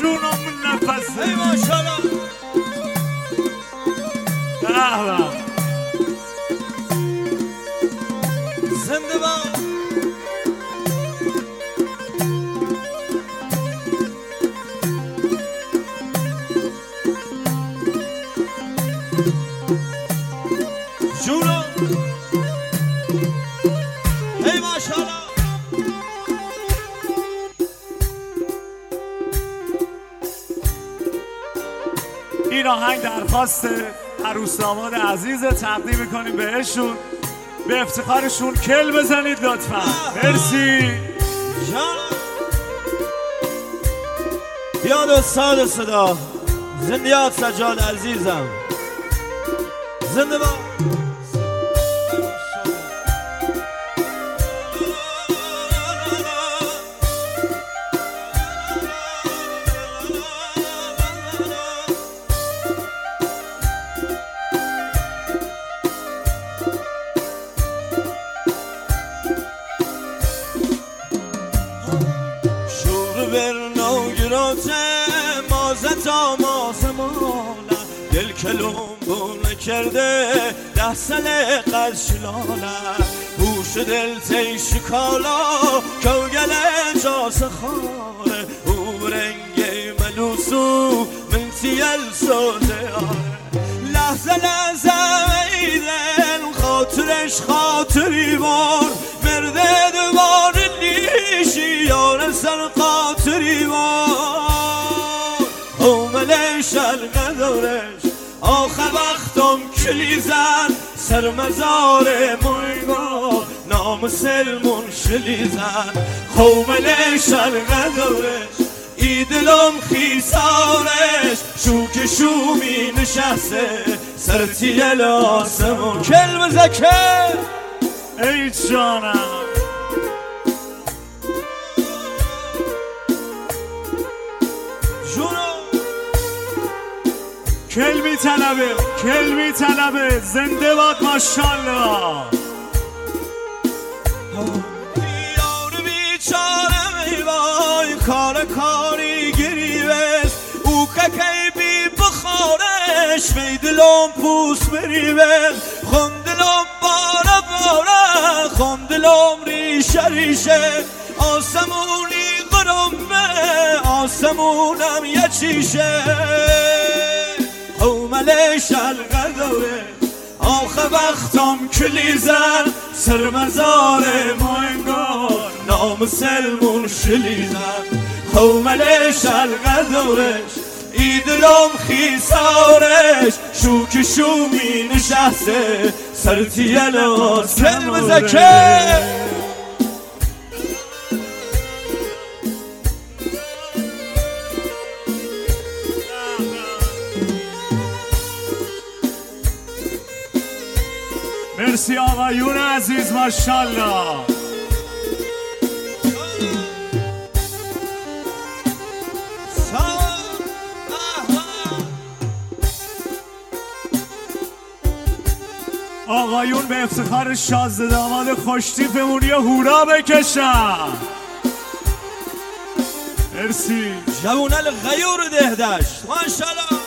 جونمون نفسه. ای ماشاءالله. به زنده باد. جونم. ای ماشاءالله. این آهنگ درخواست عروس داماد عزیز تقدیم میکنیم بهشون، به افتخارشون کل بزنید لطفا. مرسی جانم. بیاد استاد صدا زندیات سجاد عزیزم. زنده باد. مازتا مازمالا دل کلم بونه کرده 10 ساله قد شلالا بوش دل تی شکالا کوگل جاس خاره او برنگی ملوسو من تیل سوزه لحظه لحظه ایدن خاطرش خاطری بار مرده دوار لیشی یار سر خاطری بار شلق دورش آخر وقتم کلی زن سر مزار مویگا نام سلمون شلی زن خومل شلق دورش ای دلم خیسارش شوک شومی نشسته سر تیل آسمون کلم زکه ای جانم. کل میطلبه کل میطلبه. زنده باد ماشاءالله. یار بیچاره می وای کاری گریبش او که بی بخارش می دلم پوست بریبش خوندلم باره خوندلم ریشه آسمونی قرمه آسمونم یه چیشه اومله شلق دوره آخه وقتم کلی زن سر مزار ماینگار نام سلمون شلی زن اومله شلق دورش ای دلم خیسارش شوک شومی نشسته سر تیل آسمون زکه مرسی آقایون عزیز ماشاءالله. آقایون به افتخار شازده داماد خوشتیپمون یه هورا بکشن. مرسی جوونل غیور دهدشت ماشاءالله.